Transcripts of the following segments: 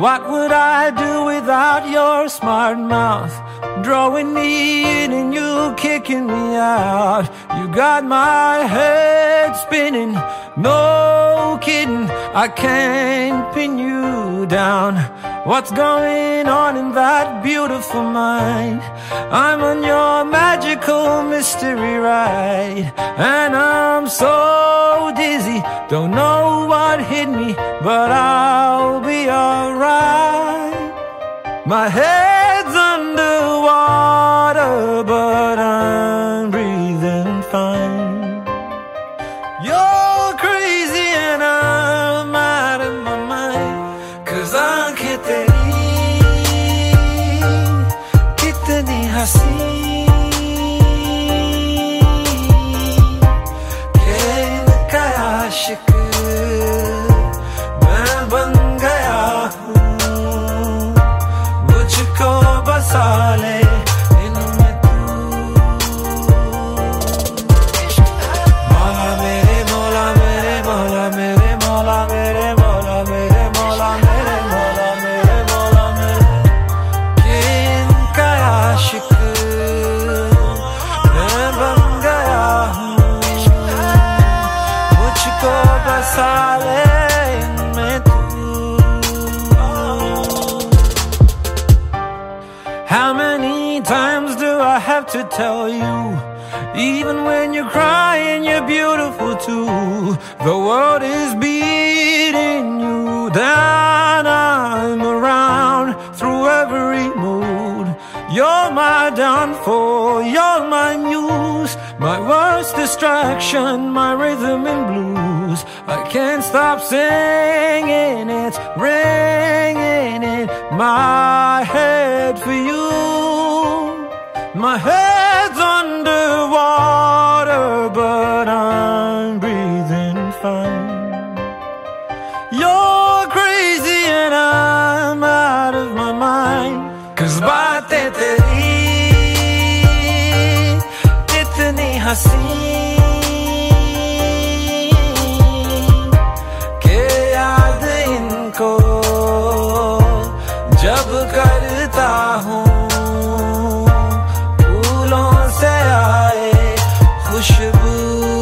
What would I do without your smart mouth? Drawing me in and you kicking me out. You got my head spinning, no kidding, I can't pin you down. What's going on in that beautiful mind? I'm on your magical mystery ride, and I'm so dizzy, don't know what hit me, but I'll be alright. My head's underwater, but I'm breathing fine. You're crazy and I'm out of my mind, 'cause आँखें तेरी कितनी हंसी के इनका आशिक मैं बन गया हूँ. मुझको बसा ले इनमें तू. मौला मेरे मौला मेरे मौला मेरे मौला मेरे मौला मेरे मौला मेरे मौला मेरे मौला मेरे कि इनका आशिक मैं बन गया हूँ. मुझको बसा ले इनमें तू. How many times do I have to tell you? Even when you're crying, you're beautiful too. The world is beating you down. I'm around through every mood. You're my downfall, you're my muse, my worst distraction, my rhythm and blues. I can't stop singing, it's ringing in my head for you. My head's underwater, but I'm breathing fine. You're crazy and I'm out of my mind, 'cause बातें तेरी इतनी हंसी के याद इनको जब करता हूँ. फूलों से आए खुशबू.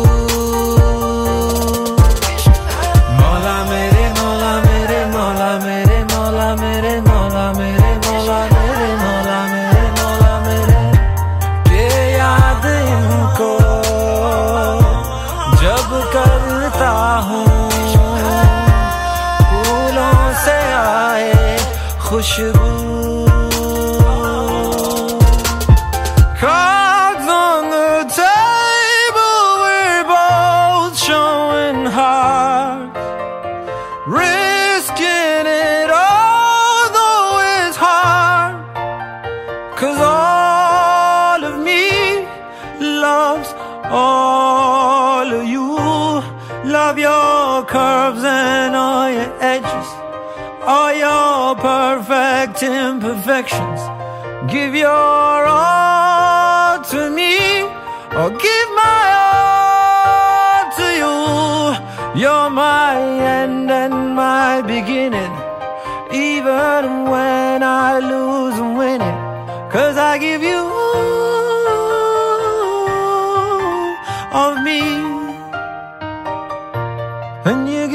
मौला मेरे मौला मेरे मौला मेरे मौला मेरे मौला मेरे मौला मेरे मौला मेरे मौला मेरे के याद इनको जब करता हूँ. फूलों से आए खुशबू. Cards on the table, we're both showing hearts, risking it all, though it's hard. 'Cause all of me loves all of you. Love your curves and all your edges, all your perfect imperfections. Give your all to me, or give my all to you. You're my end and my beginning, even when I lose and win it. 'Cause I give you all of me, and you